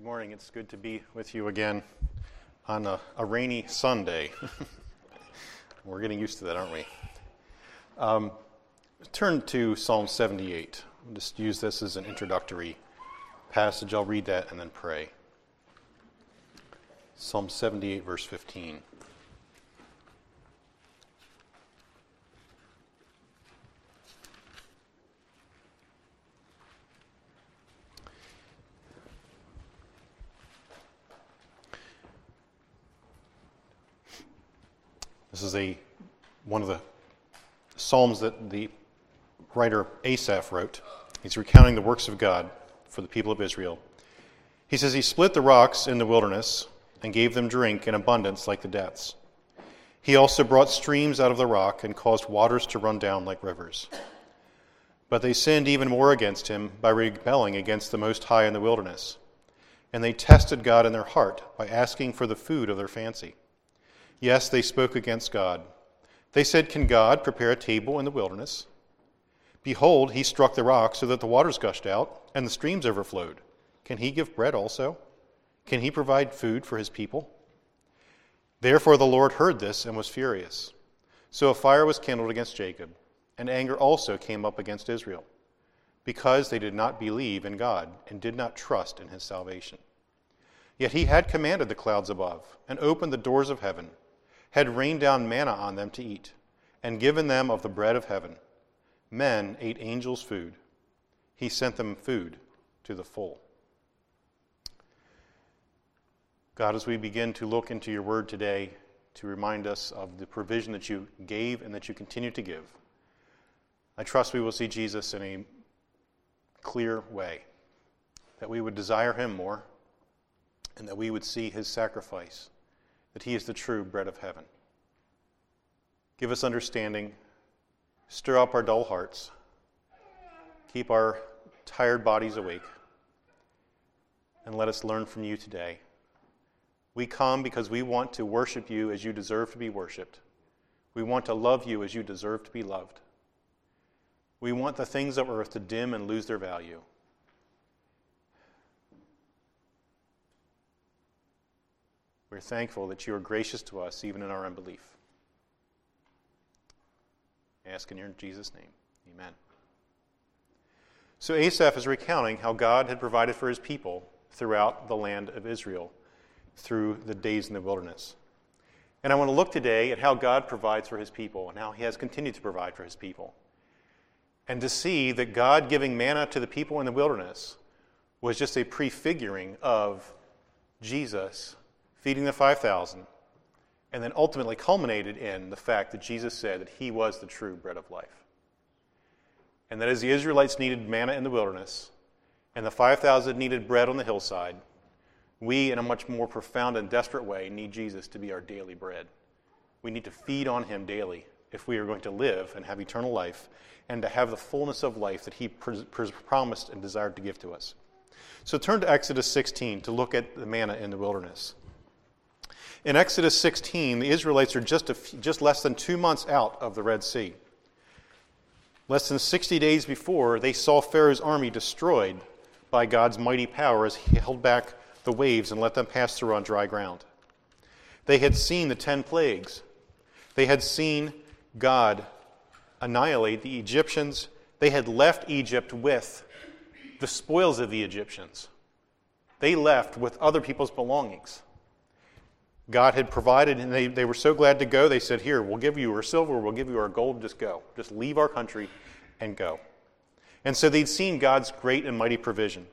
Good morning. It's good to be with you again on a rainy Sunday. We're getting used to that, aren't we? Turn to Psalm 78. I'll just use this as an introductory passage. I'll read that and then pray. Psalm 78, verse 15. This is one of the psalms that the writer Asaph wrote. He's recounting the works of God for the people of Israel. He says, He split the rocks in the wilderness and gave them drink in abundance like the depths. He also brought streams out of the rock and caused waters to run down like rivers. But they sinned even more against him by rebelling against the Most High in the wilderness. And they tested God in their heart by asking for the food of their fancy. Yes, they spoke against God. They said, Can God prepare a table in the wilderness? Behold, he struck the rock so that the waters gushed out and the streams overflowed. Can he give bread also? Can he provide food for his people? Therefore the Lord heard this and was furious. So a fire was kindled against Jacob, and anger also came up against Israel, because they did not believe in God and did not trust in his salvation. Yet he had commanded the clouds above and opened the doors of heaven, had rained down manna on them to eat, and given them of the bread of heaven. Men ate angels' food. He sent them food to the full. God, as we begin to look into your word today to remind us of the provision that you gave and that you continue to give, I trust we will see Jesus in a clear way, that we would desire him more, and that we would see his sacrifice, that he is the true bread of heaven. Give us understanding, stir up our dull hearts, keep our tired bodies awake, and let us learn from you today. We come because we want to worship you as you deserve to be worshipped. We want to love you as you deserve to be loved. We want the things of earth to dim and lose their value. We're thankful that you are gracious to us even in our unbelief. I ask in your Jesus' name. Amen. So Asaph is recounting how God had provided for his people throughout the land of Israel through the days in the wilderness. And I want to look today at how God provides for his people and how he has continued to provide for his people. And to see that God giving manna to the people in the wilderness was just a prefiguring of Jesus feeding the 5,000, and then ultimately culminated in the fact that Jesus said that he was the true bread of life. And that as the Israelites needed manna in the wilderness, and the 5,000 needed bread on the hillside, we, in a much more profound and desperate way, need Jesus to be our daily bread. We need to feed on him daily if we are going to live and have eternal life, and to have the fullness of life that he promised and desired to give to us. So turn to Exodus 16 to look at the manna in the wilderness. In Exodus 16, the Israelites are just less than 2 months out of the Red Sea. Less than 60 days before, they saw Pharaoh's army destroyed by God's mighty power as he held back the waves and let them pass through on dry ground. They had seen the 10 plagues. They had seen God annihilate the Egyptians. They had left Egypt with the spoils of the Egyptians. They left with other people's belongings. God had provided, and they were so glad to go, they said, Here, we'll give you our silver, we'll give you our gold, just go. Just leave our country and go. And so they'd seen God's great and mighty provision.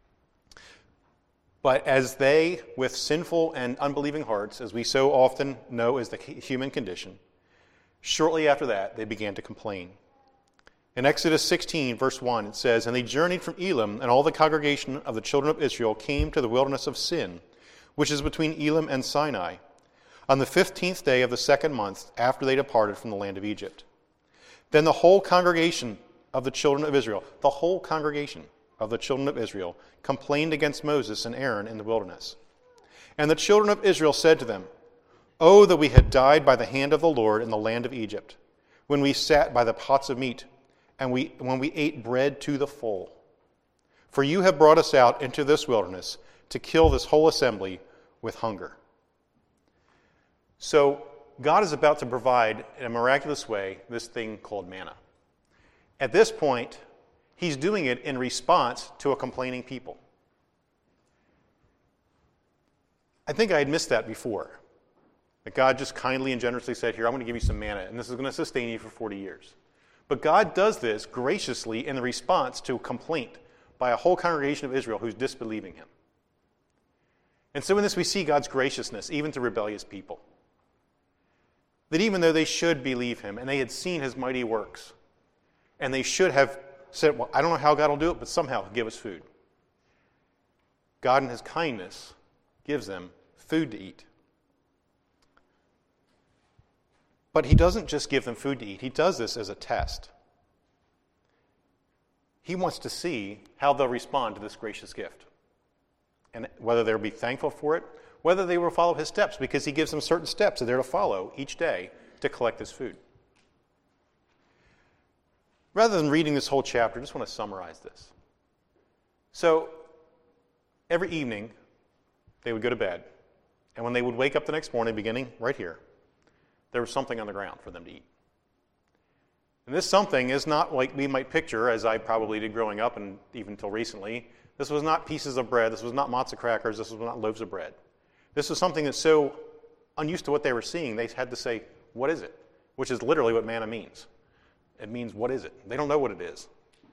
But as they, with sinful and unbelieving hearts, as we so often know is the human condition, shortly after that, they began to complain. In Exodus 16, verse 1, it says, And they journeyed from Elim, and all the congregation of the children of Israel came to the wilderness of Sin, which is between Elim and Sinai, on the 15th day of the 2nd month after they departed from the land of Egypt. Then the whole congregation of the children of Israel, complained against Moses and Aaron in the wilderness. And the children of Israel said to them, Oh, that we had died by the hand of the Lord in the land of Egypt, when we sat by the pots of meat, and when we ate bread to the full. For you have brought us out into this wilderness to kill this whole assembly with hunger. So God is about to provide, in a miraculous way, this thing called manna. At this point, he's doing it in response to a complaining people. I think I had missed that before. That God just kindly and generously said, here, I'm going to give you some manna, and this is going to sustain you for 40 years. But God does this graciously in the response to a complaint by a whole congregation of Israel who's disbelieving him. And so in this we see God's graciousness, even to rebellious people. That even though they should believe him, and they had seen his mighty works, and they should have said, well, I don't know how God will do it, but somehow he'll give us food. God in his kindness gives them food to eat. But he doesn't just give them food to eat. He does this as a test. He wants to see how they'll respond to this gracious gift. And whether they'll be thankful for it, whether they will follow his steps, because he gives them certain steps that they're to follow each day to collect this food. Rather than reading this whole chapter, I just want to summarize this. So, every evening, they would go to bed. And when they would wake up the next morning, beginning right here, there was something on the ground for them to eat. And this something is not like we might picture, as I probably did growing up and even until recently. This was not pieces of bread. This was not matzah crackers. This was not loaves of bread. This was something that's so unused to what they were seeing, they had to say, what is it? Which is literally what manna means. It means, what is it? They don't know what it is.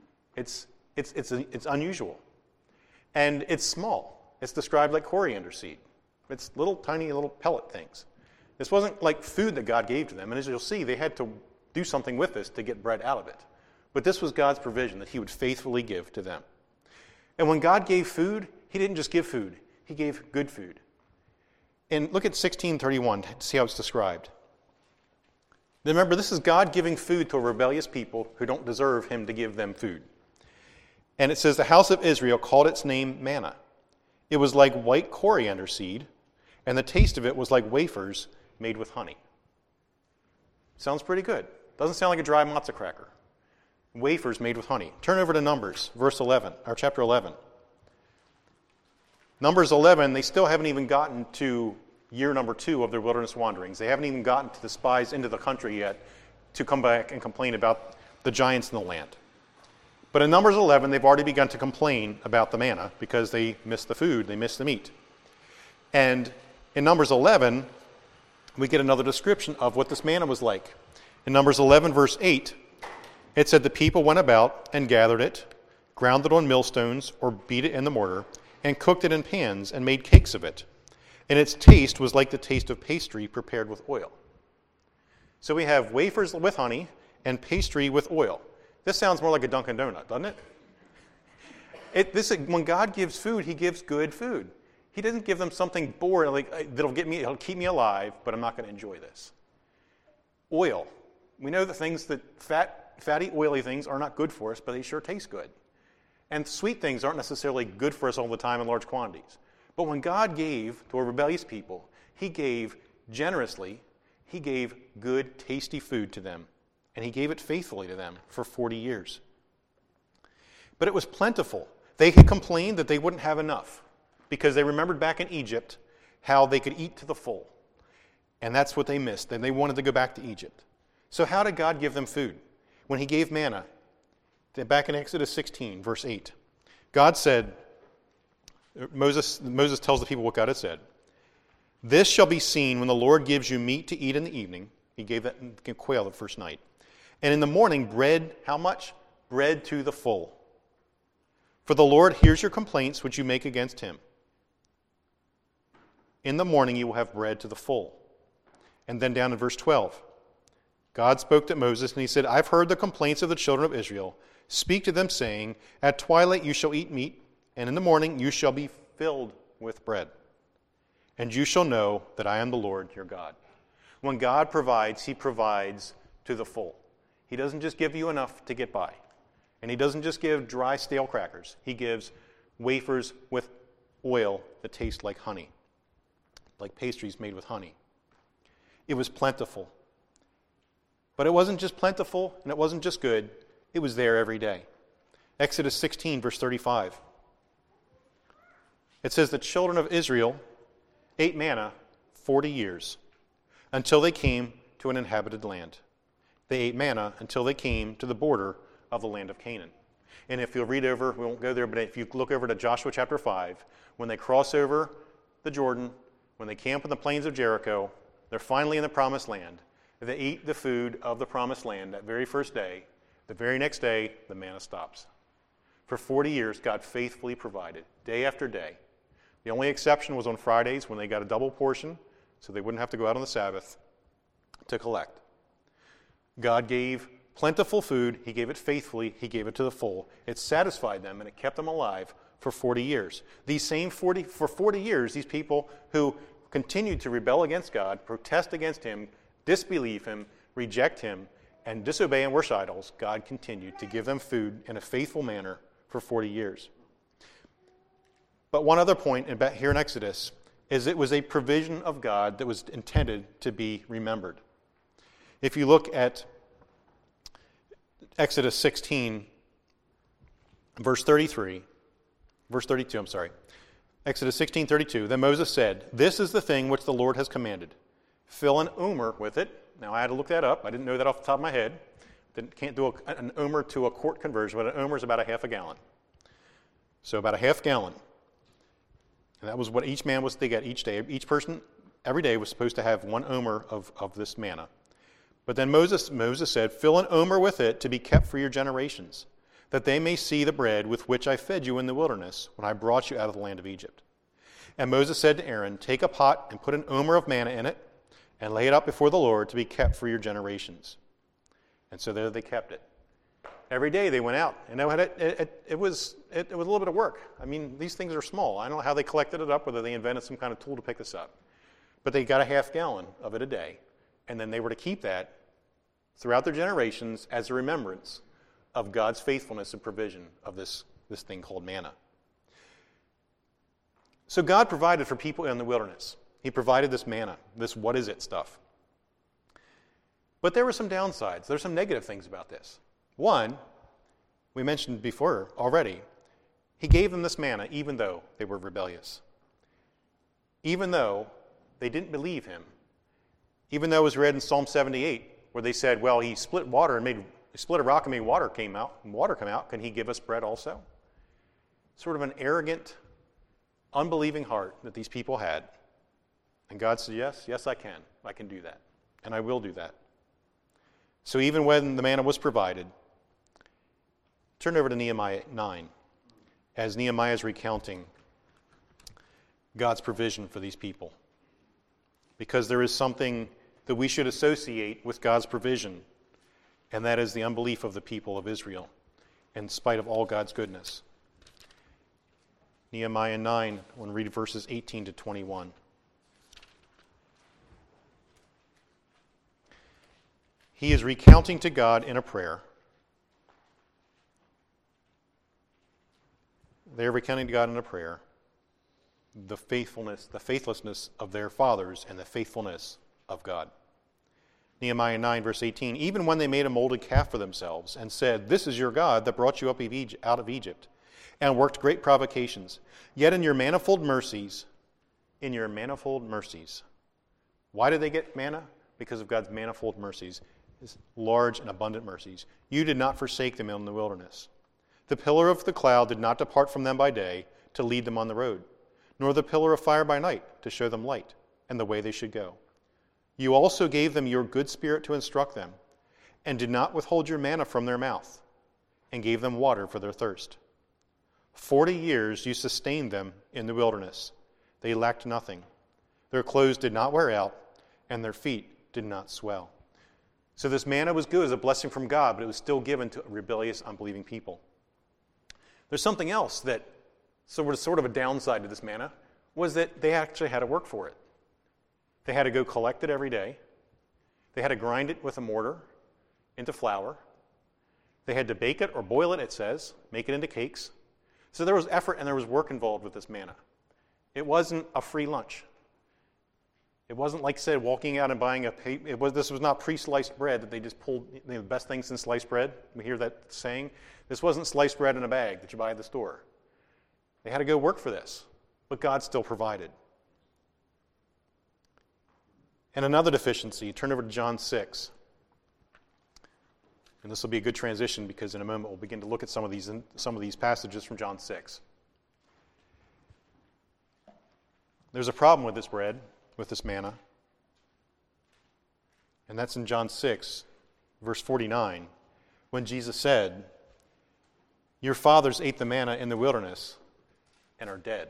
It's unusual. And it's small. It's described like coriander seed. It's little tiny little pellet things. This wasn't like food that God gave to them. And as you'll see, they had to do something with this to get bread out of it. But this was God's provision that he would faithfully give to them. And when God gave food, he didn't just give food. He gave good food. And look at 16:31 to see how it's described. Remember, this is God giving food to a rebellious people who don't deserve him to give them food. And it says, the house of Israel called its name manna. It was like white coriander seed, and the taste of it was like wafers made with honey. Sounds pretty good. Doesn't sound like a dry matzah cracker. Wafers made with honey. Turn over to Numbers, chapter 11. Numbers 11, they still haven't even gotten to year number 2 of their wilderness wanderings. They haven't even gotten to the spies into the country yet to come back and complain about the giants in the land. But in Numbers 11, they've already begun to complain about the manna because they missed the food, they missed the meat. And in Numbers 11, we get another description of what this manna was like. In Numbers 11, verse 8, it said, the people went about and gathered it, ground it on millstones, or beat it in the mortar, and cooked it in pans, and made cakes of it. And its taste was like the taste of pastry prepared with oil. So we have wafers with honey and pastry with oil. This sounds more like a Dunkin' Donut, doesn't it? When God gives food, he gives good food. He doesn't give them something boring, like it'll keep me alive, but I'm not going to enjoy this. Oil. We know that fatty, oily things are not good for us, but they sure taste good. And sweet things aren't necessarily good for us all the time in large quantities. But when God gave to a rebellious people, he gave generously. He gave good, tasty food to them. And he gave it faithfully to them for 40 years. But it was plentiful. They had complained that they wouldn't have enough because they remembered back in Egypt how they could eat to the full. And that's what they missed. And they wanted to go back to Egypt. So how did God give them food? When he gave manna, back in Exodus 16, verse 8, God said, Moses tells the people what God had said. This shall be seen when the Lord gives you meat to eat in the evening. He gave that quail the first night. And in the morning, bread, how much? Bread to the full. For the Lord hears your complaints which you make against him. In the morning you will have bread to the full. And then down in verse 12, God spoke to Moses and he said, I've heard the complaints of the children of Israel. Speak to them, saying, at twilight you shall eat meat, and in the morning you shall be filled with bread. And you shall know that I am the Lord your God. When God provides, he provides to the full. He doesn't just give you enough to get by. And he doesn't just give dry, stale crackers. He gives wafers with oil that taste like honey, like pastries made with honey. It was plentiful. But it wasn't just plentiful, and it wasn't just good. It was there every day. Exodus 16, verse 35. It says the children of Israel ate manna 40 years until they came to an inhabited land. They ate manna until they came to the border of the land of Canaan. And if you'll read over, we won't go there, but if you look over to Joshua chapter 5, when they cross over the Jordan, when they camp in the plains of Jericho, they're finally in the promised land. They eat the food of the promised land that very first day. The very next day, the manna stops. For 40 years, God faithfully provided, day after day. The only exception was on Fridays when they got a double portion, so they wouldn't have to go out on the Sabbath to collect. God gave plentiful food. He gave it faithfully. He gave it to the full. It satisfied them, and it kept them alive for 40 years. For 40 years, these people who continued to rebel against God, protest against Him, disbelieve Him, reject Him, and disobey and worship idols, God continued to give them food in a faithful manner for 40 years. But one other point here in Exodus is it was a provision of God that was intended to be remembered. If you look at Exodus 16, verse 32, Exodus 16:32, then Moses said, "This is the thing which the Lord has commanded. Fill an omer with it." Now, I had to look that up. I didn't know that off the top of my head. Can't do an omer to a quart conversion, but an omer is about a half a gallon. So about a half gallon. And that was what each man was to get each day. Each person, every day, was supposed to have 1 omer of this manna. But then Moses said, "Fill an omer with it to be kept for your generations, that they may see the bread with which I fed you in the wilderness when I brought you out of the land of Egypt." And Moses said to Aaron, "Take a pot and put an omer of manna in it, and lay it up before the Lord to be kept for your generations." And so there they kept it. Every day they went out, and it was a little bit of work. I mean, these things are small. I don't know how they collected it up, whether they invented some kind of tool to pick this up. But they got a half gallon of it a day, and then they were to keep that throughout their generations as a remembrance of God's faithfulness and provision of this thing called manna. So God provided for people in the wilderness. He provided this manna, this what is it stuff. But there were some downsides. There's some negative things about this. One, we mentioned before already, He gave them this manna even though they were rebellious. Even though they didn't believe Him. Even though it was read in Psalm 78, where they said, well, He split water and split a rock and made water come out. Can He give us bread also? Sort of an arrogant, unbelieving heart that these people had. And God said, yes, I can. I can do that. And I will do that. So even when the manna was provided, turn over to Nehemiah 9, as Nehemiah is recounting God's provision for these people. Because there is something that we should associate with God's provision, and that is the unbelief of the people of Israel, in spite of all God's goodness. Nehemiah 9, we'll read verses 18 to 21. He is recounting to God in a prayer. They're recounting to God in a prayer the faithlessness of their fathers and the faithfulness of God. Nehemiah 9, verse 18, even when they made a molded calf for themselves and said, "This is your God that brought you up out of Egypt, and worked great provocations. Yet in your manifold mercies, why did they get manna? Because of God's manifold mercies, His large and abundant mercies. You did not forsake them in the wilderness. The pillar of the cloud did not depart from them by day to lead them on the road, nor the pillar of fire by night to show them light and the way they should go. You also gave them your good spirit to instruct them, and did not withhold your manna from their mouth, and gave them water for their thirst. 40 years you sustained them in the wilderness. They lacked nothing. Their clothes did not wear out, and their feet did not swell." So this manna was good as a blessing from God, but it was still given to rebellious, unbelieving people. There's something else that was sort of a downside to this manna, was that they actually had to work for it. They had to go collect it every day. They had to grind it with a mortar into flour. They had to bake it or boil it, it says, make it into cakes. So there was effort and there was work involved with this manna. It wasn't a free lunch. It wasn't like, say, walking out and buying this was not pre-sliced bread that they just pulled, the best things in sliced bread. We hear that saying. This wasn't sliced bread in a bag that you buy at the store. They had to go work for this. but God still provided. And another deficiency, turn over to John 6. And this will be a good transition because in a moment we'll begin to look at some of these passages from John 6. There's a problem with this bread, with this manna. And that's in John 6, verse 49, when Jesus said, "Your fathers ate the manna in the wilderness and are dead."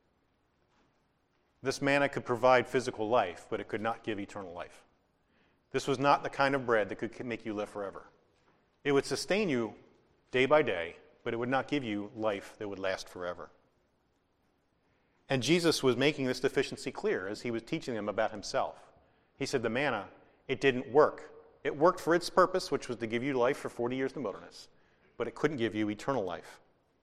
This manna could provide physical life, but it could not give eternal life. This was not the kind of bread that could make you live forever. It would sustain you day by day, but it would not give you life that would last forever. And Jesus was making this deficiency clear as he was teaching them about himself. He said the manna, it didn't work. It worked for its purpose, which was to give you life for 40 years in the wilderness, but it couldn't give you eternal life.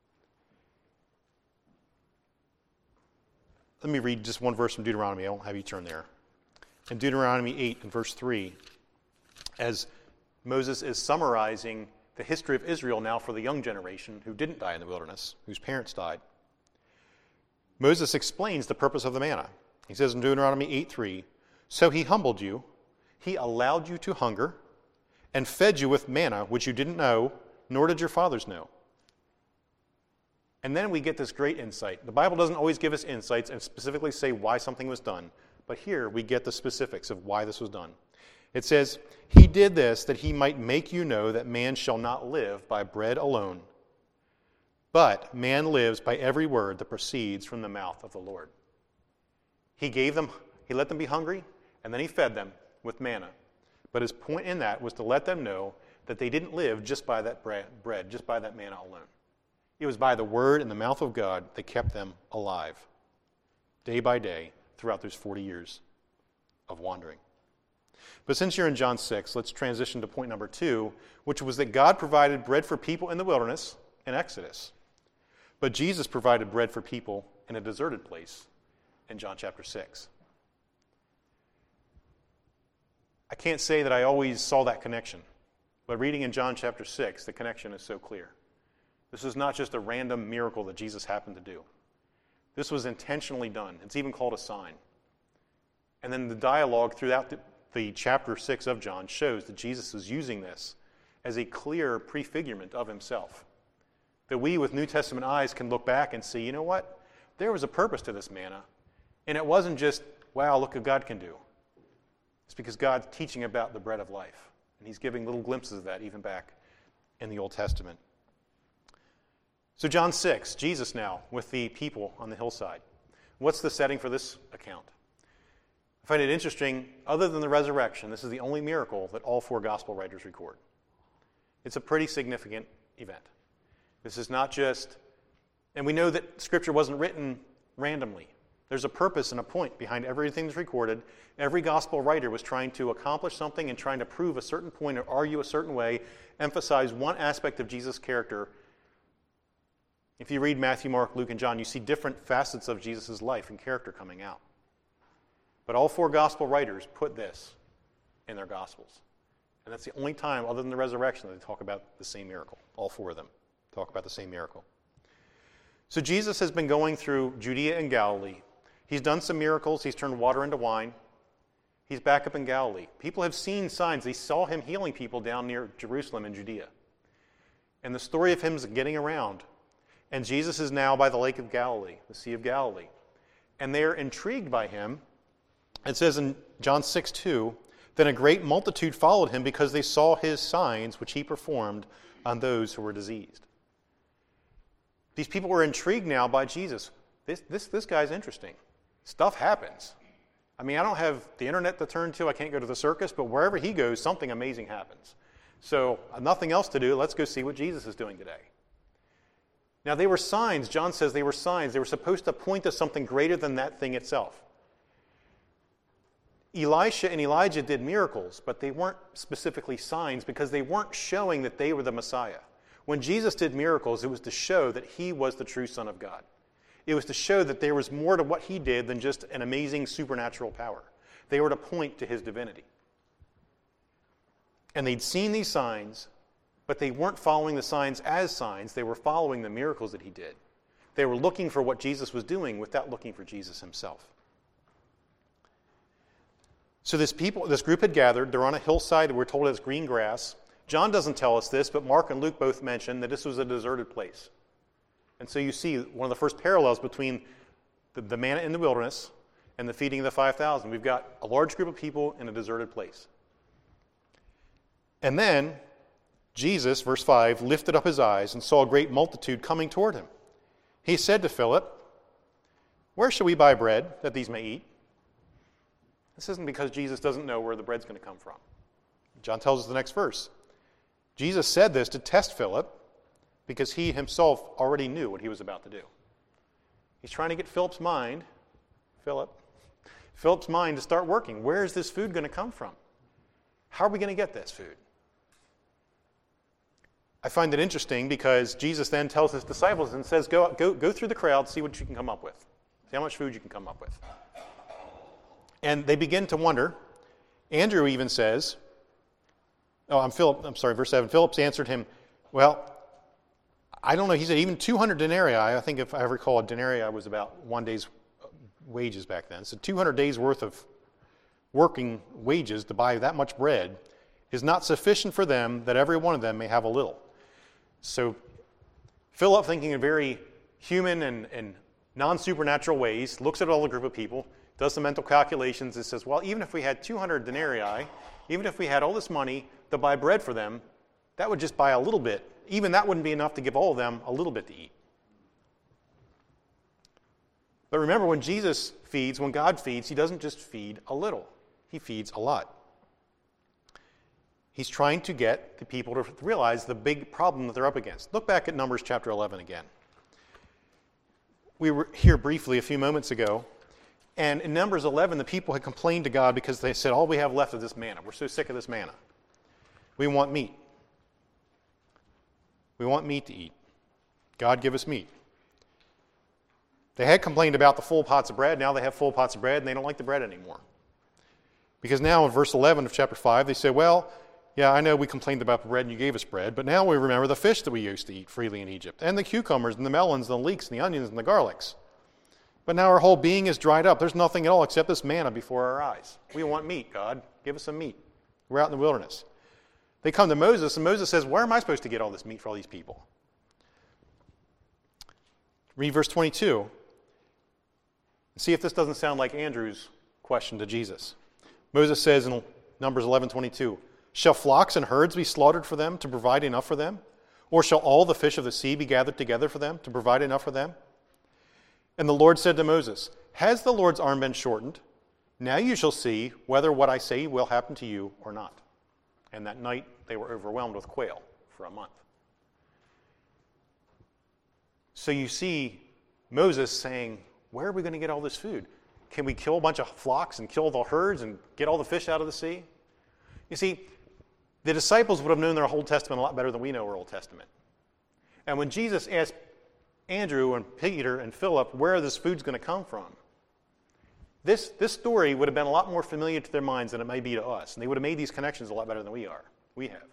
Let me read just one verse from Deuteronomy. I won't have you turn there. In Deuteronomy 8 and verse 3, as Moses is summarizing the history of Israel now for the young generation who didn't die in the wilderness, whose parents died, Moses explains the purpose of the manna. He says in Deuteronomy 8:3, "So he humbled you, he allowed you to hunger, and fed you with manna which you didn't know, nor did your fathers know." And then we get this great insight. The Bible doesn't always give us insights and specifically say why something was done, but here we get the specifics of why this was done. It says, "He did this that he might make you know that man shall not live by bread alone, but man lives by every word that proceeds from the mouth of the Lord." He let them be hungry, and then he fed them with manna. But his point in that was to let them know that they didn't live just by that bread, just by that manna alone. It was by the word in the mouth of God that kept them alive, day by day, throughout those 40 years of wandering. But since you're in John 6, let's transition to point number 2, which was that God provided bread for people in the wilderness in Exodus. But Jesus provided bread for people in a deserted place in John chapter 6. I can't say that I always saw that connection, but reading in John chapter 6, the connection is so clear. This is not just a random miracle that Jesus happened to do. This was intentionally done. It's even called a sign. And then the dialogue throughout the chapter 6 of John shows that Jesus is using this as a clear prefigurement of himself. That we with New Testament eyes can look back and see, you know what? There was a purpose to this manna. And it wasn't just, wow, look what God can do. It's because God's teaching about the bread of life. And he's giving little glimpses of that even back in the Old Testament. So John 6, Jesus now with the people on the hillside. What's the setting for this account? I find it interesting, other than the resurrection, this is the only miracle that all 4 gospel writers record. It's a pretty significant event. This is not just, and we know that Scripture wasn't written randomly. There's a purpose and a point behind everything that's recorded. Every gospel writer was trying to accomplish something and trying to prove a certain point or argue a certain way, emphasize one aspect of Jesus' character. If you read Matthew, Mark, Luke, and John, you see different facets of Jesus' life and character coming out. But all 4 gospel writers put this in their gospels. And that's the only time, other than the resurrection, that they talk about the same miracle. All 4 of them talk about the same miracle. So Jesus has been going through Judea and Galilee. He's done some miracles. He's turned water into wine. He's back up in Galilee. People have seen signs. They saw him healing people down near Jerusalem and Judea. And the story of him is getting around. And Jesus is now by the Lake of Galilee, the Sea of Galilee. And they're intrigued by him. It says in John 6:2, "Then a great multitude followed him because they saw his signs which he performed on those who were diseased." These people were intrigued now by Jesus. This guy's interesting. Stuff happens. I mean, I don't have the internet to turn to. I can't go to the circus, but wherever he goes, something amazing happens. So nothing else to do. Let's go see what Jesus is doing today. Now, they were signs. John says they were signs. They were supposed to point to something greater than that thing itself. Elisha and Elijah did miracles, but they weren't specifically signs because they weren't showing that they were the Messiah. When Jesus did miracles, it was to show that he was the true Son of God. It was to show that there was more to what he did than just an amazing supernatural power. They were to point to his divinity. And they'd seen these signs, but they weren't following the signs as signs. They were following the miracles that he did. They were looking for what Jesus was doing without looking for Jesus himself. So this group had gathered. They're on a hillside. We're told it's green grass. John doesn't tell us this, but Mark and Luke both mention that this was a deserted place. And so you see one of the first parallels between the manna in the wilderness and the feeding of the 5,000. We've got a large group of people in a deserted place. And then Jesus, verse 5, lifted up his eyes and saw a great multitude coming toward him. He said to Philip, "Where shall we buy bread that these may eat?" This isn't because Jesus doesn't know where the bread's going to come from. John tells us the next verse. Jesus said this to test Philip because he himself already knew what he was about to do. He's trying to get Philip's mind to start working. Where is this food going to come from? How are we going to get this food? I find it interesting because Jesus then tells his disciples and says, go through the crowd, see what you can come up with. See how much food you can come up with. And they begin to wonder. Andrew even says, verse 7, Philip answered him, well, I don't know, he said even 200 denarii, I think if I recall, a denarii was about 1 day's wages back then. So 200 days worth of working wages to buy that much bread is not sufficient for them that every one of them may have a little. So Philip, thinking in very human and non-supernatural ways, looks at all the group of people, does some mental calculations, and says, well, even if we had 200 denarii, even if we had all this money to buy bread for them, that would just buy a little bit. Even that wouldn't be enough to give all of them a little bit to eat. But remember, when Jesus feeds, when God feeds, he doesn't just feed a little. He feeds a lot. He's trying to get the people to realize the big problem that they're up against. Look back at Numbers chapter 11 again. We were here briefly a few moments ago, and in Numbers 11, the people had complained to God because they said, all we have left is this manna. We're so sick of this manna. We want meat. We want meat to eat. God, give us meat. They had complained about the full pots of bread. Now they have full pots of bread, and they don't like the bread anymore. Because now in verse 11 of chapter 5, they say, well, yeah, I know we complained about the bread and you gave us bread, but now we remember the fish that we used to eat freely in Egypt, and the cucumbers and the melons and the leeks and the onions and the garlics. But now our whole being is dried up. There's nothing at all except this manna before our eyes. We want meat, God. Give us some meat. We're out in the wilderness. They come to Moses, and Moses says, where am I supposed to get all this meat for all these people? Read verse 22. See if this doesn't sound like Andrew's question to Jesus. Moses says in Numbers 11:22, shall flocks and herds be slaughtered for them to provide enough for them? Or shall all the fish of the sea be gathered together for them to provide enough for them? And the Lord said to Moses, has the Lord's arm been shortened? Now you shall see whether what I say will happen to you or not. And that night they were overwhelmed with quail for a month. So you see Moses saying, where are we going to get all this food? Can we kill a bunch of flocks and kill the herds and get all the fish out of the sea? You see, the disciples would have known their Old Testament a lot better than we know our Old Testament. And when Jesus asked Andrew and Peter and Philip where this food's going to come from, this story would have been a lot more familiar to their minds than it may be to us. And they would have made these connections a lot better than we have.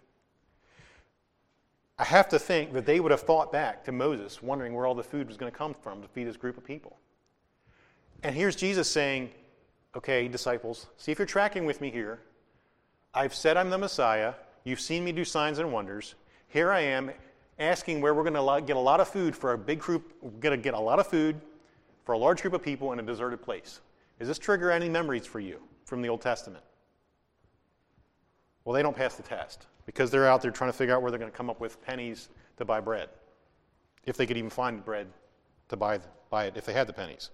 I have to think that they would have thought back to Moses, wondering where all the food was going to come from to feed this group of people. And here's Jesus saying, okay, disciples, see if you're tracking with me here. I've said I'm the Messiah. You've seen me do signs and wonders. Here I am asking where we're going to get a lot of food for a big group. We're going to get a lot of food for a large group of people in a deserted place. Does this trigger any memories for you from the Old Testament? Well, they don't pass the test because they're out there trying to figure out where they're going to come up with pennies to buy bread, if they could even find bread to buy it if they had the pennies.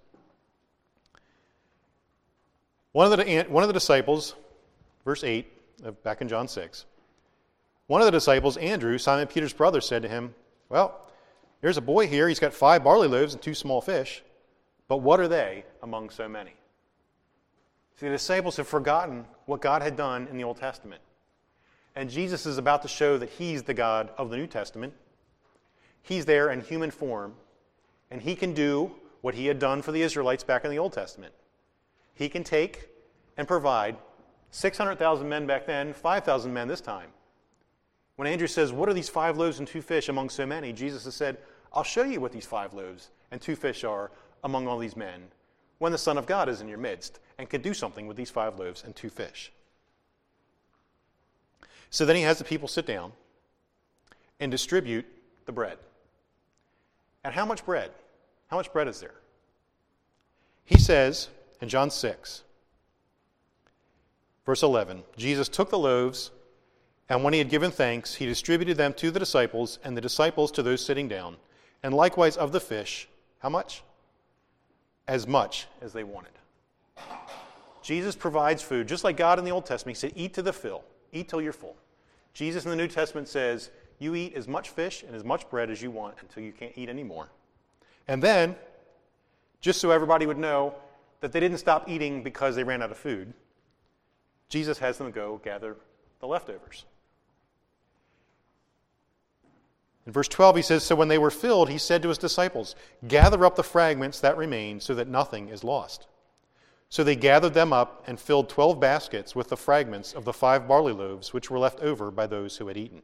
One of the disciples, verse 8, back in John 6, one of the disciples, Andrew, Simon Peter's brother, said to him, well, there's a boy here. He's got 5 barley loaves and 2 small fish, but what are they among so many? See, the disciples have forgotten what God had done in the Old Testament. And Jesus is about to show that he's the God of the New Testament. He's there in human form, and he can do what he had done for the Israelites back in the Old Testament. He can take and provide 600,000 men back then, 5,000 men this time. When Andrew says, what are these 5 loaves and 2 fish among so many? Jesus has said, I'll show you what these 5 loaves and 2 fish are among all these men, when the Son of God is in your midst and can do something with these 5 loaves and 2 fish? So then he has the people sit down and distribute the bread. And how much bread? How much bread is there? He says in John 6, verse 11, Jesus took the loaves, and when he had given thanks, he distributed them to the disciples, and the disciples to those sitting down, and likewise of the fish. How much? As much as they wanted. Jesus provides food, just like God in the Old Testament. He said, eat to the fill. Eat till you're full. Jesus in the New Testament says, you eat as much fish and as much bread as you want until you can't eat anymore. And then, just so everybody would know that they didn't stop eating because they ran out of food, Jesus has them go gather the leftovers. In verse 12 he says, so when they were filled, he said to his disciples, gather up the fragments that remain so that nothing is lost. So they gathered them up and filled 12 baskets with the fragments of the 5 barley loaves which were left over by those who had eaten.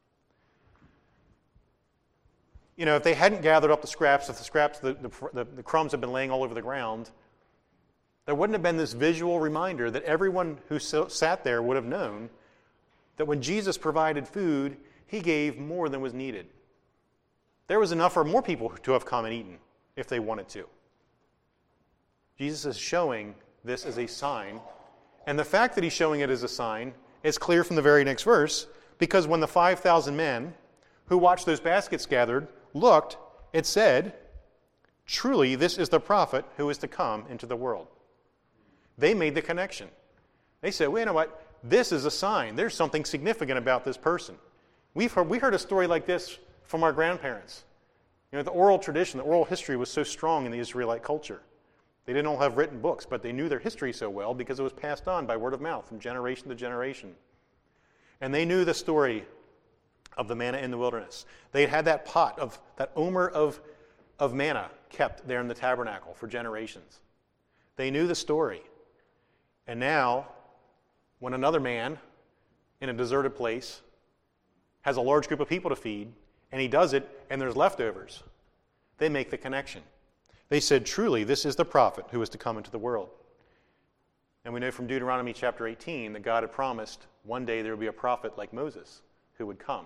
You know, if they hadn't gathered up the scraps, if the crumbs had been laying all over the ground, there wouldn't have been this visual reminder that everyone who sat there would have known that when Jesus provided food, he gave more than was needed. There was enough for more people to have come and eaten if they wanted to. Jesus is showing this as a sign, and the fact that he's showing it as a sign is clear from the very next verse, because when the 5,000 men who watched those baskets gathered looked, it said, truly this is the prophet who is to come into the world. They made the connection. They said, well, you know what? This is a sign. There's something significant about this person. We heard a story like this from our grandparents. You know, the oral tradition, the oral history was so strong in the Israelite culture. They didn't all have written books, but they knew their history so well because it was passed on by word of mouth from generation to generation. And they knew the story of the manna in the wilderness. They had that pot of, that omer of manna kept there in the tabernacle for generations. They knew the story. And now, when another man in a deserted place has a large group of people to feed, and he does it, and there's leftovers, they make the connection. They said, truly, this is the prophet who is to come into the world. And we know from Deuteronomy chapter 18 that God had promised one day there would be a prophet like Moses who would come.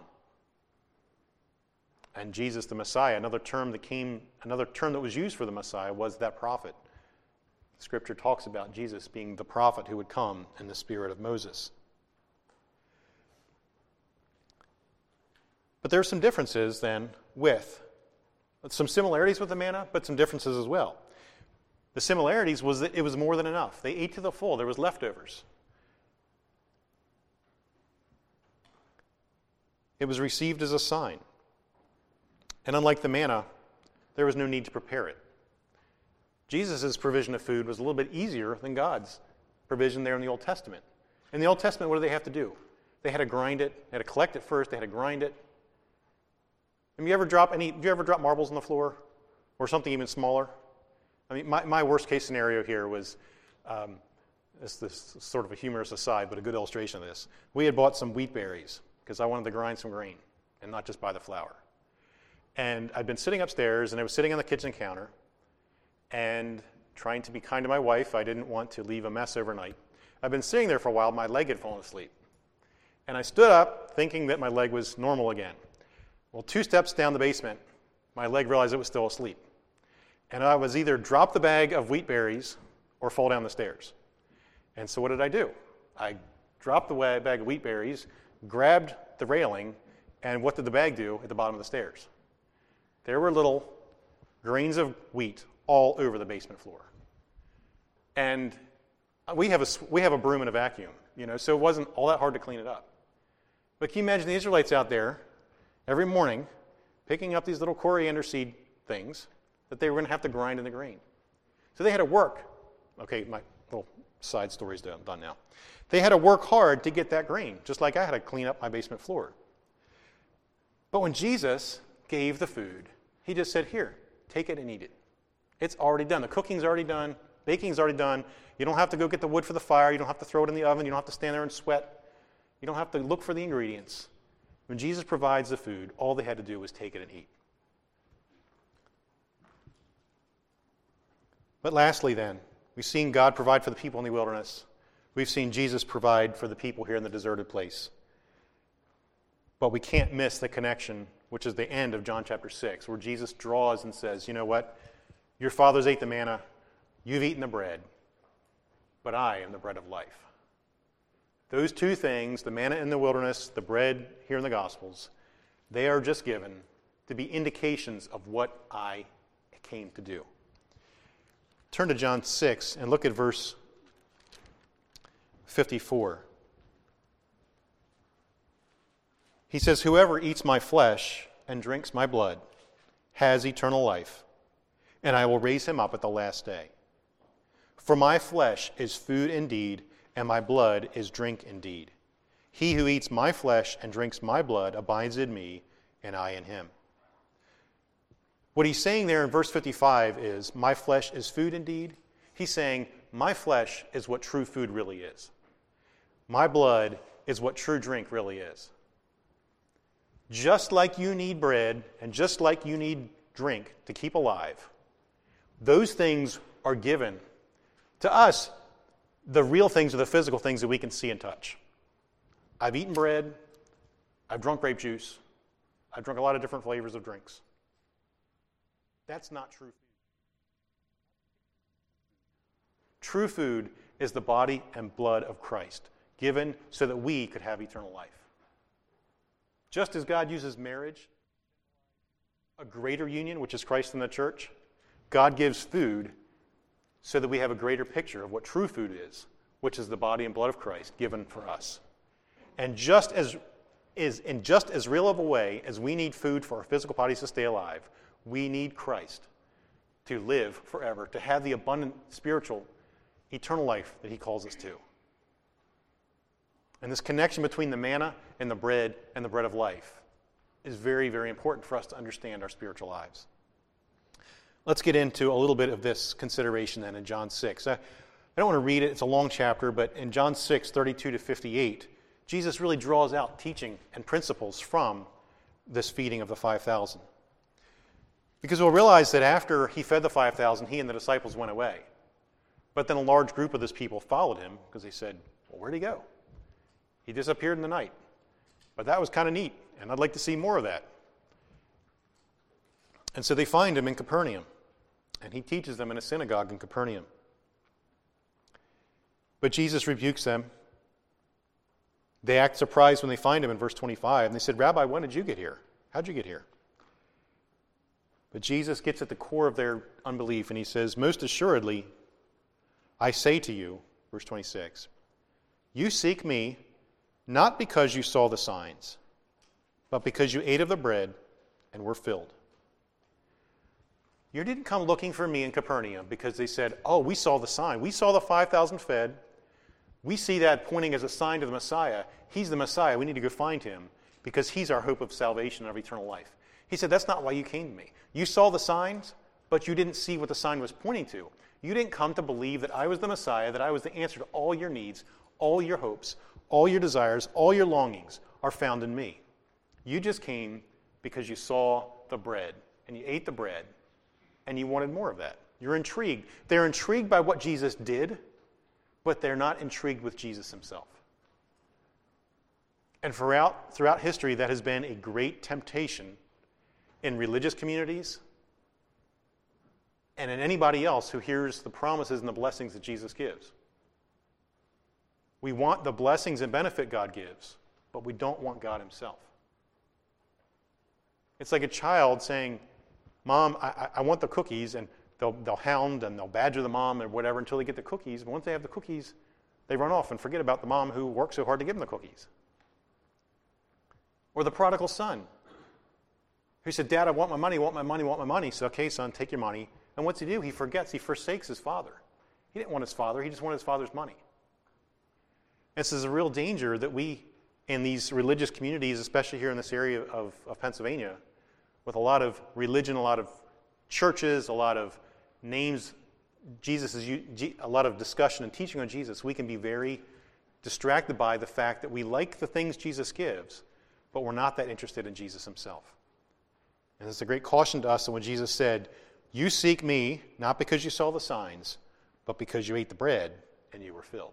And Jesus the Messiah, another term that was used for the Messiah was that prophet. Scripture talks about Jesus being the prophet who would come in the spirit of Moses. But there are some differences then with, some similarities with the manna, but some differences as well. The similarities was that it was more than enough. They ate to the full. There was leftovers. It was received as a sign. And unlike the manna, there was no need to prepare it. Jesus' provision of food was a little bit easier than God's provision there in the Old Testament. In the Old Testament, what did they have to do? They had to grind it. They had to collect it first. They had to grind it. Did you ever drop marbles on the floor? Or something even smaller? I mean, my worst case scenario here was, this sort of a humorous aside, but a good illustration of this. We had bought some wheat berries because I wanted to grind some grain and not just buy the flour. And I'd been sitting upstairs, and I was sitting on the kitchen counter, and trying to be kind to my wife, I didn't want to leave a mess overnight. I'd been sitting there for a while, my leg had fallen asleep. And I stood up, thinking that my leg was normal again. Well, 2 steps down the basement, my leg realized it was still asleep. And I was either drop the bag of wheat berries or fall down the stairs. And so what did I do? I dropped the bag of wheat berries, grabbed the railing, and what did the bag do at the bottom of the stairs? There were little grains of wheat all over the basement floor. And we have a broom and a vacuum, so it wasn't all that hard to clean it up. But can you imagine the Israelites out there every morning picking up these little coriander seed things that they were going to have to grind in the grain? So they had to work. Okay, my little side story's done now. They had to work hard to get that grain, just like I had to clean up my basement floor. But when Jesus gave the food, he just said, here, take it and eat it. It's already done. The cooking's already done. Baking's already done. You don't have to go get the wood for the fire. You don't have to throw it in the oven. You don't have to stand there and sweat. You don't have to look for the ingredients. When Jesus provides the food, all they had to do was take it and eat. But lastly then, we've seen God provide for the people in the wilderness. We've seen Jesus provide for the people here in the deserted place. But we can't miss the connection, which is the end of John chapter 6, where Jesus draws and says, you know what? Your fathers ate the manna, you've eaten the bread, but I am the bread of life. Those two things, the manna in the wilderness, the bread here in the Gospels, they are just given to be indications of what I came to do. Turn to John 6 and look at verse 54. He says, whoever eats my flesh and drinks my blood has eternal life, and I will raise him up at the last day. For my flesh is food indeed, and my blood is drink indeed. He who eats my flesh and drinks my blood abides in me, and I in him. What he's saying there in verse 55 is, my flesh is food indeed. He's saying, my flesh is what true food really is. My blood is what true drink really is. Just like you need bread and just like you need drink to keep alive, those things are given. To us, the real things are the physical things that we can see and touch. I've eaten bread. I've drunk grape juice. I've drunk a lot of different flavors of drinks. That's not true food. True food is the body and blood of Christ, given so that we could have eternal life. Just as God uses marriage, a greater union, which is Christ and the church, God gives food so that we have a greater picture of what true food is, which is the body and blood of Christ given for us. And just as real of a way as we need food for our physical bodies to stay alive, we need Christ to live forever, to have the abundant spiritual, eternal life that he calls us to. And this connection between the manna and the bread of life is very, very important for us to understand our spiritual lives. Let's get into a little bit of this consideration then in John 6. I don't want to read it, it's a long chapter, but in John 6, 32 to 58, Jesus really draws out teaching and principles from this feeding of the 5,000. Because we'll realize that after he fed the 5,000, he and the disciples went away. But then a large group of those people followed him because they said, well, where'd he go? He disappeared in the night. But that was kind of neat, and I'd like to see more of that. And so they find him in Capernaum, and he teaches them in a synagogue in Capernaum. But Jesus rebukes them. They act surprised when they find him in verse 25, and they said, Rabbi, when did you get here? How'd you get here? But Jesus gets at the core of their unbelief, and he says, most assuredly, I say to you, verse 26, you seek me not because you saw the signs, but because you ate of the bread and were filled. You didn't come looking for me in Capernaum because they said, oh, we saw the sign. We saw the 5,000 fed. We see that pointing as a sign to the Messiah. He's the Messiah. We need to go find him because he's our hope of salvation and of eternal life. He said, that's not why you came to me. You saw the signs, but you didn't see what the sign was pointing to. You didn't come to believe that I was the Messiah, that I was the answer to all your needs, all your hopes, all your desires, all your longings are found in me. You just came because you saw the bread, and you ate the bread, and you wanted more of that. You're intrigued. They're intrigued by what Jesus did, but they're not intrigued with Jesus himself. And throughout history, that has been a great temptation in religious communities and in anybody else who hears the promises and the blessings that Jesus gives. We want the blessings and benefit God gives, but we don't want God himself. It's like a child saying, Mom, I want the cookies, and they'll hound and they'll badger the mom or whatever until they get the cookies. But once they have the cookies, they run off and forget about the mom who worked so hard to give them the cookies. Or the prodigal son who said, Dad, I want my money, want my money, want my money. So, okay, son, take your money. And what's he do? He forgets. He forsakes his father. He didn't want his father. He just wanted his father's money. This is a real danger that we, in these religious communities, especially here in this area of Pennsylvania, with a lot of religion, a lot of churches, a lot of names, a lot of discussion and teaching on Jesus, we can be very distracted by the fact that we like the things Jesus gives, but we're not that interested in Jesus himself. And it's a great caution to us that when Jesus said, You seek me not because you saw the signs, but because you ate the bread and you were filled.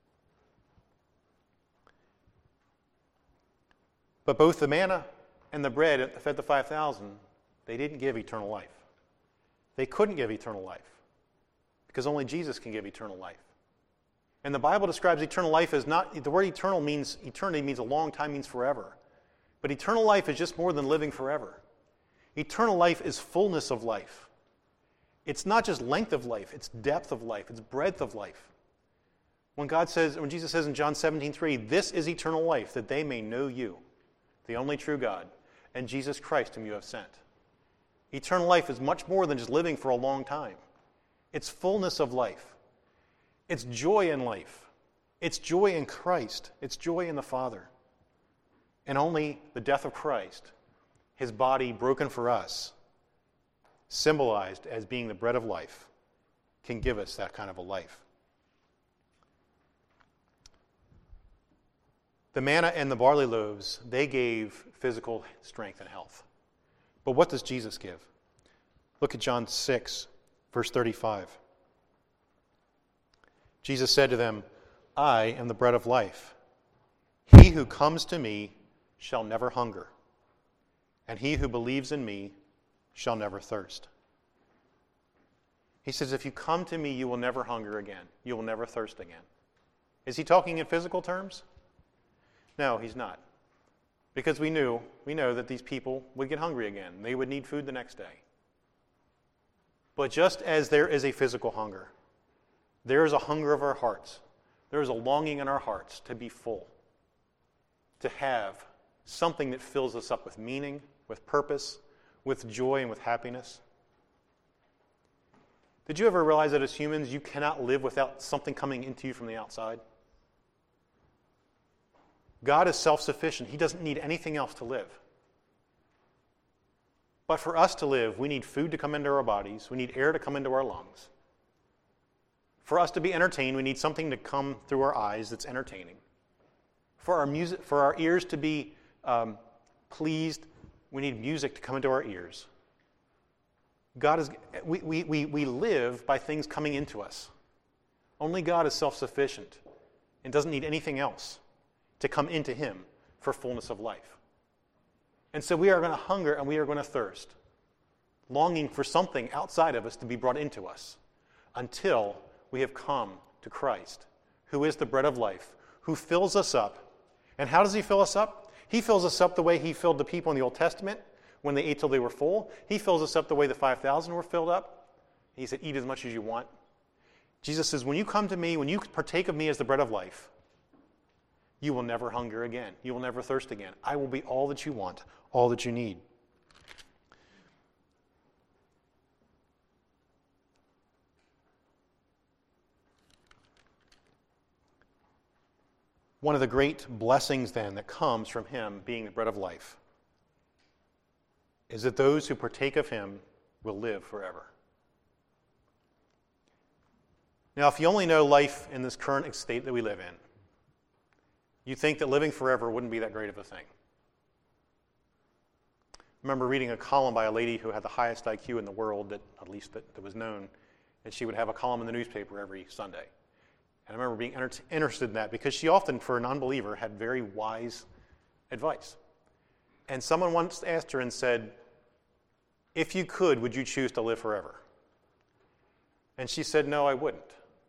But both the manna and the bread that fed the 5,000, they didn't give eternal life. They couldn't give eternal life because only Jesus can give eternal life. And the Bible describes eternal life as not, the word eternal means, eternity means a long time, means forever. But eternal life is just more than living forever. Eternal life is fullness of life. It's not just length of life, it's depth of life, it's breadth of life. When Jesus says in John 17:3, this is eternal life, that they may know you, the only true God, and Jesus Christ whom you have sent. Eternal life is much more than just living for a long time. It's fullness of life. It's joy in life. It's joy in Christ. It's joy in the Father. And only the death of Christ, his body broken for us, symbolized as being the bread of life, can give us that kind of a life. The manna and the barley loaves, they gave physical strength and health. But what does Jesus give? Look at John 6, verse 35. Jesus said to them, I am the bread of life. He who comes to me shall never hunger, and he who believes in me shall never thirst. He says, if you come to me, you will never hunger again. You will never thirst again. Is he talking in physical terms? No, he's not. Because we know that these people would get hungry again. They would need food the next day. But just as there is a physical hunger, there is a hunger of our hearts. There is a longing in our hearts to be full, to have something that fills us up with meaning, with purpose, with joy, and with happiness. Did you ever realize that as humans, you cannot live without something coming into you from the outside? God is self-sufficient. He doesn't need anything else to live. But for us to live, we need food to come into our bodies. We need air to come into our lungs. For us to be entertained, we need something to come through our eyes that's entertaining. For our ears to be pleased, we need music to come into our ears. We live by things coming into us. Only God is self-sufficient and doesn't need anything else to come into him for fullness of life. And so we are going to hunger and we are going to thirst, longing for something outside of us to be brought into us until we have come to Christ, who is the bread of life, who fills us up. And how does he fill us up? He fills us up the way he filled the people in the Old Testament when they ate till they were full. He fills us up the way the 5,000 were filled up. He said, eat as much as you want. Jesus says, when you come to me, when you partake of me as the bread of life, you will never hunger again. You will never thirst again. I will be all that you want, all that you need. One of the great blessings then that comes from him being the bread of life is that those who partake of him will live forever. Now, if you only know life in this current state that we live in, you think that living forever wouldn't be that great of a thing. I remember reading a column by a lady who had the highest IQ in the world, that was known, and she would have a column in the newspaper every Sunday. And I remember being interested in that because she often, for an unbeliever, had very wise advice. And someone once asked her and said, if you could, would you choose to live forever? And she said, no, I wouldn't.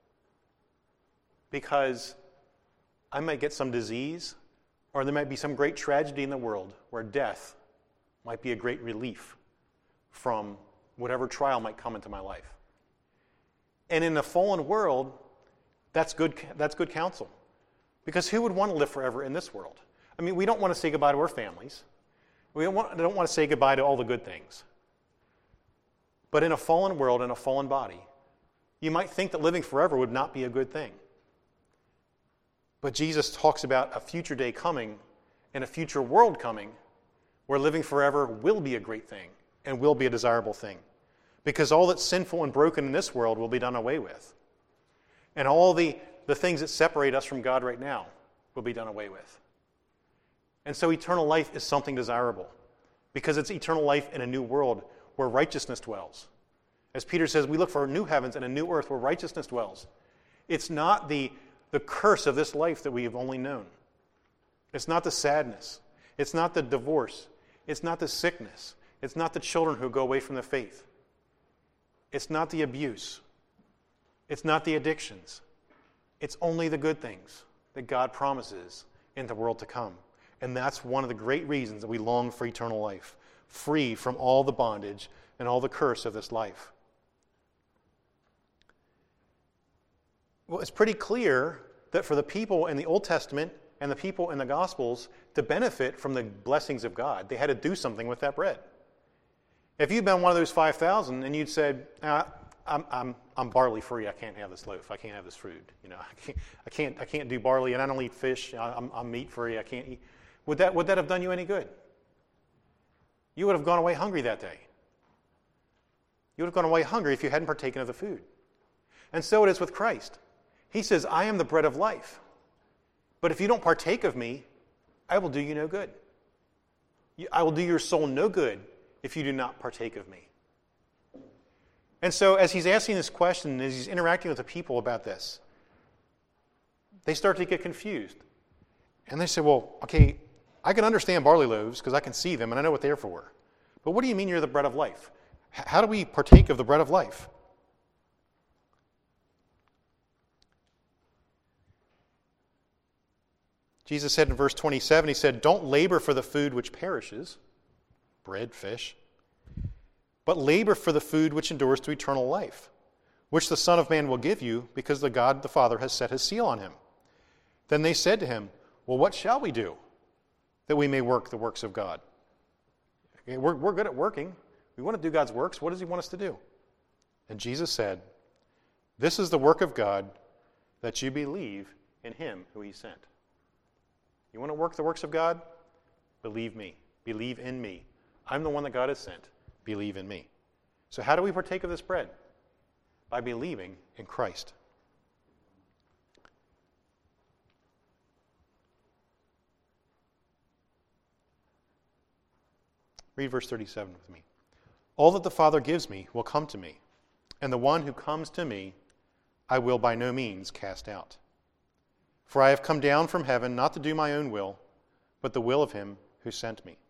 Because I might get some disease, or there might be some great tragedy in the world where death might be a great relief from whatever trial might come into my life. And in a fallen world, that's good counsel. Because who would want to live forever in this world? I mean, we don't want to say goodbye to our families. We don't want to say goodbye to all the good things. But in a fallen world, in a fallen body, you might think that living forever would not be a good thing. But Jesus talks about a future day coming and a future world coming where living forever will be a great thing and will be a desirable thing. Because all that's sinful and broken in this world will be done away with. And all the things that separate us from God right now will be done away with. And so eternal life is something desirable because it's eternal life in a new world where righteousness dwells As Peter says, we look for new heavens and a new earth where righteousness dwells. It's not the curse of this life that we have only known. It's not the sadness. It's not the divorce. It's not the sickness. It's not the children who go away from the faith. It's not the abuse. It's not the addictions. It's only the good things that God promises in the world to come. And that's one of the great reasons that we long for eternal life, free from all the bondage and all the curse of this life. Well, it's pretty clear that for the people in the Old Testament and the people in the Gospels to benefit from the blessings of God, they had to do something with that bread. If you'd been one of those 5,000 and you'd said, I'm barley free, I can't have this loaf, I can't have this food, I can't do barley, and I don't eat fish, I'm meat free, I can't eat. Would that have done you any good? You would have gone away hungry that day. You would have gone away hungry if you hadn't partaken of the food. And so it is with Christ. He says, I am the bread of life. But if you don't partake of me, I will do you no good. I will do your soul no good if you do not partake of me. And so as he's asking this question, as he's interacting with the people about this, they start to get confused. And they say, well, okay, I can understand barley loaves because I can see them and I know what they're for. But what do you mean you're the bread of life? How do we partake of the bread of life? Jesus said in verse 27, he said, don't labor for the food which perishes, bread, fish, but labor for the food which endures to eternal life, which the Son of Man will give you, because the God the Father has set his seal on him. Then they said to him, well, what shall we do that we may work the works of God? Okay, we're good at working. We want to do God's works. What does he want us to do? And Jesus said, this is the work of God, that you believe in him who he sent. You want to work the works of God? Believe me. Believe in me. I'm the one that God has sent. Believe in me. So how do we partake of this bread? By believing in Christ. Read verse 37 with me. All that the Father gives me will come to me, and the one who comes to me I will by no means cast out. For I have come down from heaven not to do my own will, but the will of him who sent me.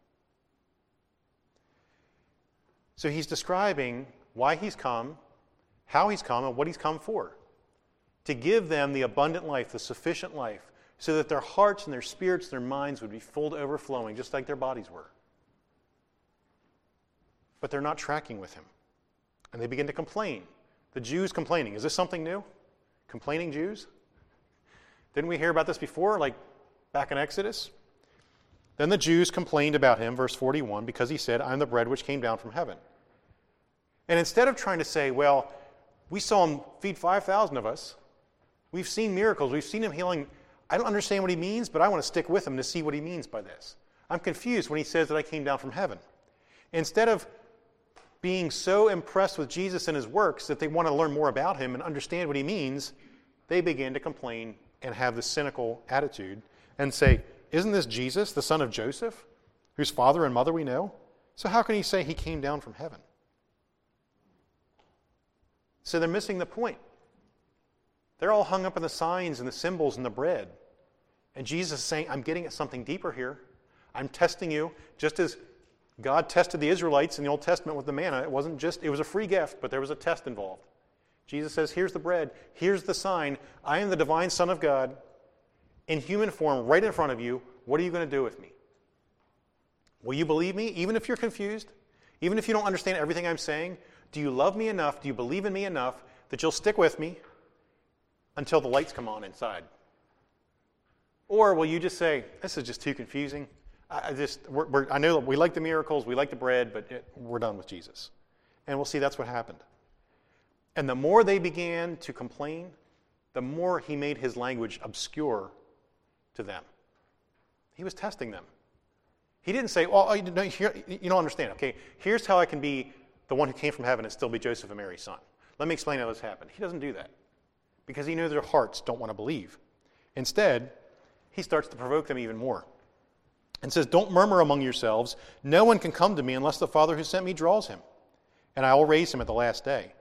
So he's describing why he's come, how he's come, and what he's come for. To give them the abundant life, the sufficient life, so that their hearts and their spirits, their minds would be full to overflowing, just like their bodies were. But they're not tracking with him. And they begin to complain. The Jews complaining. Is this something new? Complaining Jews? Didn't we hear about this before, like back in Exodus? Then the Jews complained about him, verse 41, because he said, I'm the bread which came down from heaven. And instead of trying to say, well, we saw him feed 5,000 of us. We've seen miracles. We've seen him healing. I don't understand what he means, but I want to stick with him to see what he means by this. I'm confused when he says that I came down from heaven. Instead of being so impressed with Jesus and his works that they want to learn more about him and understand what he means, they begin to complain and have this cynical attitude and say, isn't this Jesus, the son of Joseph, whose father and mother we know? So how can he say he came down from heaven? So they're missing the point. They're all hung up in the signs and the symbols and the bread. And Jesus is saying, I'm getting at something deeper here. I'm testing you, just as God tested the Israelites in the Old Testament with the manna. It was a free gift, but there was a test involved. Jesus says, here's the bread, here's the sign. I am the divine Son of God in human form right in front of you. What are you going to do with me? Will you believe me, even if you're confused? Even if you don't understand everything I'm saying? Do you love me enough? Do you believe in me enough that you'll stick with me until the lights come on inside? Or will you just say, this is just too confusing. I know we like the miracles, we like the bread, but we're done with Jesus. And we'll see that's what happened. And the more they began to complain, the more he made his language obscure to them. He was testing them. He didn't say, well, you don't understand. Okay, here's how I can be the one who came from heaven and still be Joseph and Mary's son. Let me explain how this happened. He doesn't do that because he knows their hearts don't want to believe. Instead, he starts to provoke them even more and says, don't murmur among yourselves. No one can come to me unless the Father who sent me draws him. and I will raise him at the last day.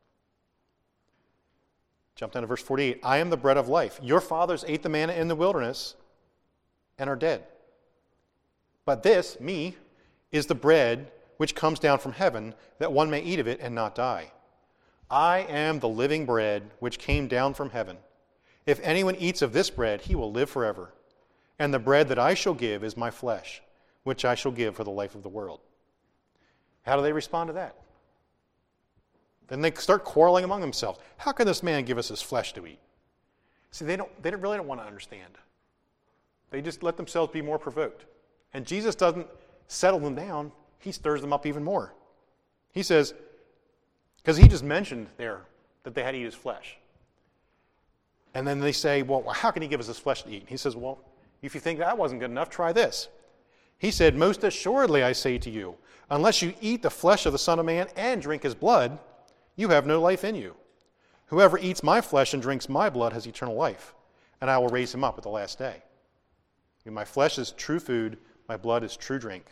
Jump down to verse 48. I am the bread of life. Your fathers ate the manna in the wilderness and are dead. But this, me, is the bread which comes down from heaven, that one may eat of it and not die. I am the living bread which came down from heaven. If anyone eats of this bread, he will live forever. And the bread that I shall give is my flesh, which I shall give for the life of the world. How do they respond to that? Then they start quarreling among themselves. How can this man give us his flesh to eat? See, they really don't want to understand. They just let themselves be more provoked. And Jesus doesn't settle them down. He stirs them up even more. He says, because he just mentioned there that they had to eat his flesh. And then they say, well, how can he give us his flesh to eat? And he says, well, if you think that wasn't good enough, try this. He said, most assuredly I say to you, unless you eat the flesh of the Son of Man and drink his blood, you have no life in you. Whoever eats my flesh and drinks my blood has eternal life, and I will raise him up at the last day. My flesh is true food, my blood is true drink.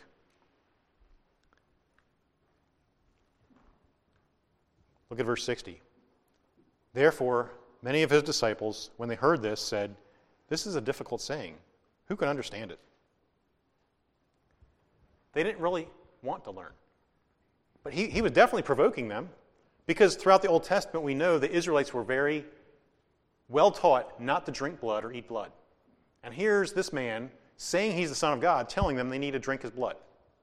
Look at verse 60. Therefore, many of his disciples, when they heard this, said, this is a difficult saying. Who can understand it? They didn't really want to learn. But he was definitely provoking them, because throughout the Old Testament we know the Israelites were very well taught not to drink blood or eat blood. And here's this man saying he's the Son of God, telling them they need to drink his blood.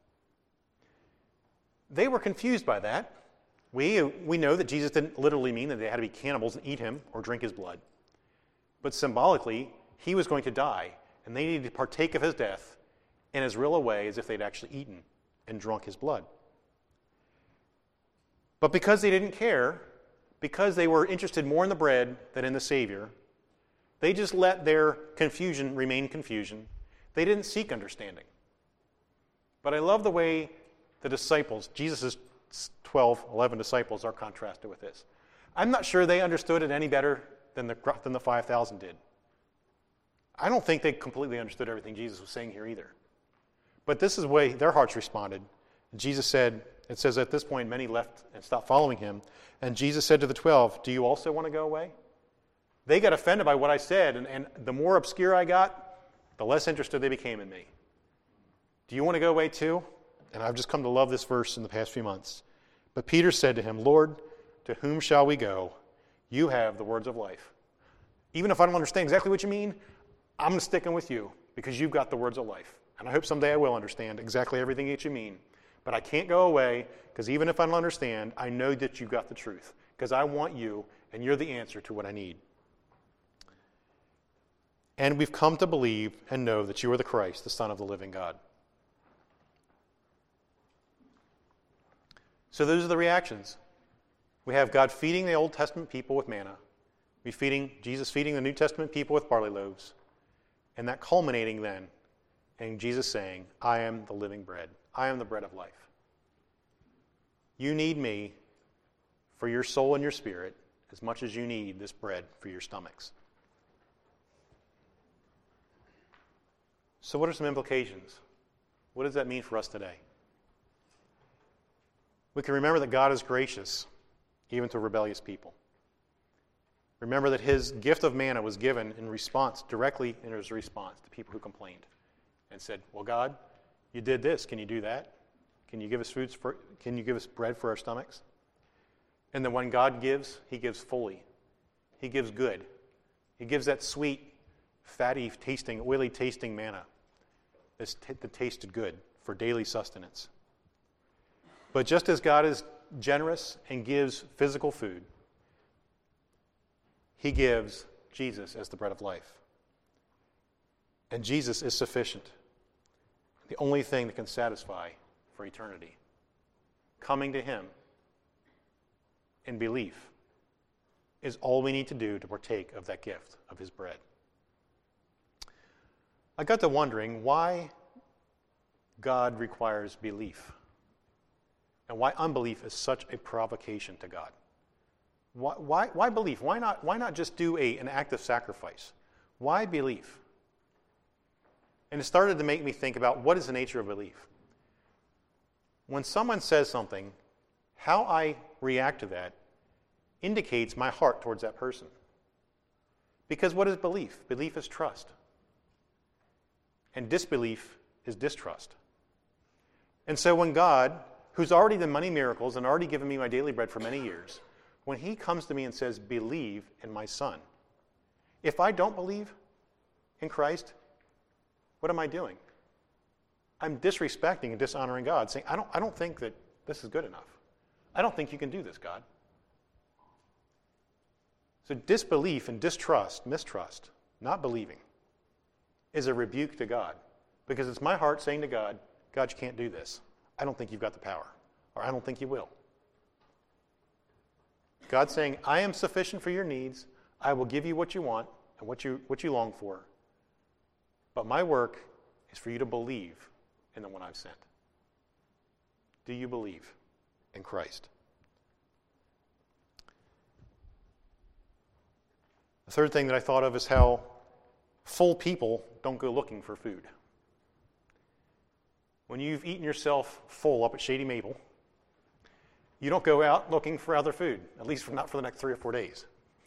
They were confused by that. We know that Jesus didn't literally mean that they had to be cannibals and eat him or drink his blood. But symbolically, he was going to die, and they needed to partake of his death in as real a way as if they'd actually eaten and drunk his blood. But because they didn't care, because they were interested more in the bread than in the Savior, they just let their confusion remain confusion. They didn't seek understanding. But I love the way the disciples, Jesus' 11 disciples, are contrasted with this. I'm not sure they understood it any better than the 5,000 did. I don't think they completely understood everything Jesus was saying here either. But this is the way their hearts responded. Jesus said, it says at this point many left and stopped following him. And Jesus said to the 12, do you also want to go away? They got offended by what I said, and the more obscure I got, the less interested they became in me. Do you want to go away too? And I've just come to love this verse in the past few months. But Peter said to him, Lord, to whom shall we go? You have the words of life. Even if I don't understand exactly what you mean, I'm sticking with you because you've got the words of life. And I hope someday I will understand exactly everything that you mean. But I can't go away because even if I don't understand, I know that you've got the truth because I want you and you're the answer to what I need. And we've come to believe and know that you are the Christ, the Son of the living God. So those are the reactions. We have God feeding the Old Testament people with manna. Jesus feeding the New Testament people with barley loaves. And that culminating then in Jesus saying, I am the living bread. I am the bread of life. You need me for your soul and your spirit as much as you need this bread for your stomachs. So what are some implications? What does that mean for us today? We can remember that God is gracious even to rebellious people. Remember that his gift of manna was given in response, directly in his response to people who complained and said, well, God, you did this. Can you do that? Can you give us can you give us bread for our stomachs? And then when God gives, he gives fully. He gives good. He gives that sweet, fatty tasting, oily tasting manna that tasted good for daily sustenance. But just as God is generous and gives physical food, he gives Jesus as the bread of life. And Jesus is sufficient. The only thing that can satisfy for eternity. Coming to him in belief is all we need to do to partake of that gift of his bread. I got to wondering why God requires belief and why unbelief is such a provocation to God. Why belief? Why not just do an act of sacrifice? Why belief? And it started to make me think about what is the nature of belief. When someone says something, how I react to that indicates my heart towards that person. Because what is belief? Belief is trust. And disbelief is distrust. And so when God, who's already done many miracles and already given me my daily bread for many years, when he comes to me and says, believe in my son, if I don't believe in Christ, what am I doing? I'm disrespecting and dishonoring God, saying, I don't think that this is good enough. I don't think you can do this, God. So disbelief and distrust, mistrust, not believing, is a rebuke to God. Because it's my heart saying to God, God, you can't do this. I don't think you've got the power. Or I don't think you will. God's saying, I am sufficient for your needs. I will give you what you want and what you long for. But my work is for you to believe in the one I've sent. Do you believe in Christ? The third thing that I thought of is how full people don't go looking for food. When you've eaten yourself full up at Shady Maple, you don't go out looking for other food, at least not for the next 3 or 4 days.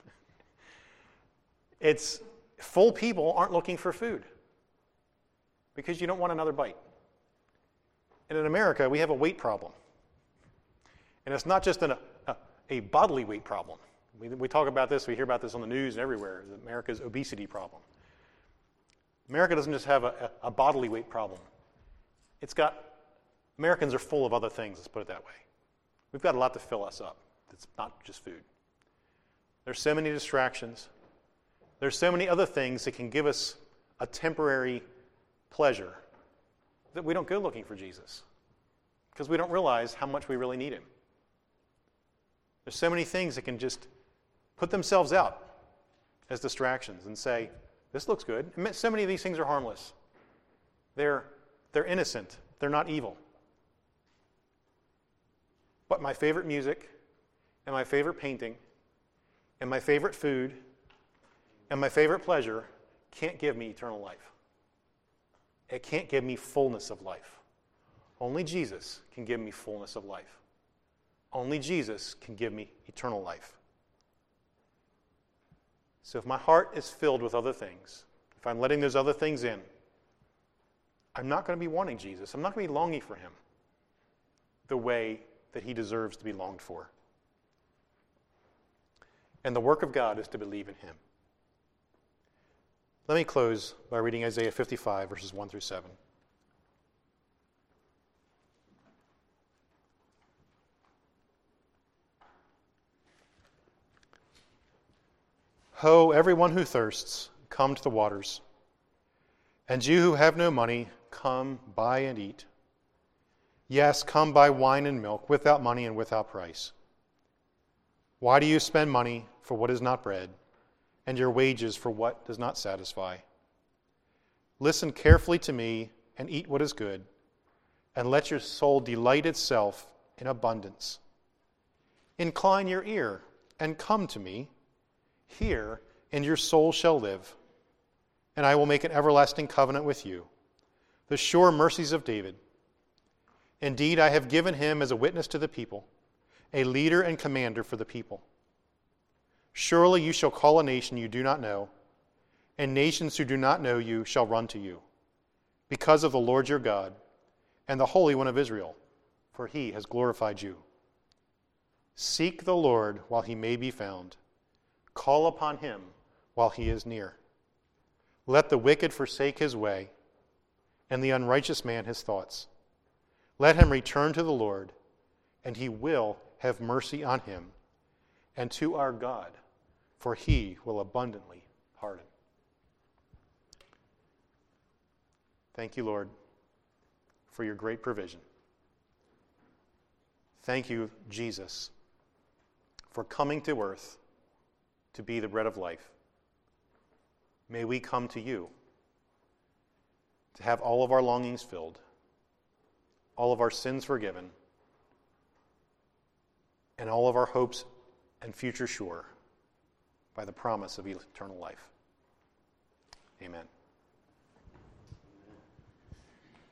It's full people aren't looking for food because you don't want another bite. And in America, we have a weight problem. And it's not just a bodily weight problem. We talk about this, we hear about this on the news and everywhere, America's obesity problem. America doesn't just have a bodily weight problem. Americans are full of other things, let's put it that way. We've got a lot to fill us up. It's not just food. There's so many distractions. There's so many other things that can give us a temporary pleasure that we don't go looking for Jesus because we don't realize how much we really need him. There's so many things that can just put themselves out as distractions and say, this looks good. And so many of these things are harmless. They're innocent. They're not evil. But my favorite music and my favorite painting and my favorite food and my favorite pleasure can't give me eternal life. It can't give me fullness of life. Only Jesus can give me fullness of life. Only Jesus can give me eternal life. So if my heart is filled with other things, if I'm letting those other things in, I'm not going to be wanting Jesus. I'm not going to be longing for him the way that he deserves to be longed for. And the work of God is to believe in him. Let me close by reading Isaiah 55, verses 1 through 7. Ho, everyone who thirsts, come to the waters. And you who have no money, come buy and eat. Yes, come buy wine and milk without money and without price. Why do you spend money for what is not bread, and your wages for what does not satisfy? Listen carefully to me and eat what is good, and let your soul delight itself in abundance. Incline your ear and come to me. Hear, and your soul shall live. And I will make an everlasting covenant with you, the sure mercies of David. Indeed, I have given him as a witness to the people, a leader and commander for the people. Surely you shall call a nation you do not know, and nations who do not know you shall run to you, because of the Lord your God and the Holy One of Israel, for he has glorified you. Seek the Lord while he may be found. Call upon him while he is near. Let the wicked forsake his way, and the unrighteous man his thoughts. Let him return to the Lord, and he will have mercy on him, and to our God, for he will abundantly pardon. Thank you, Lord, for your great provision. Thank you, Jesus, for coming to earth to be the bread of life. May we come to you to have all of our longings filled, all of our sins forgiven, and all of our hopes and future sure by the promise of eternal life. Amen.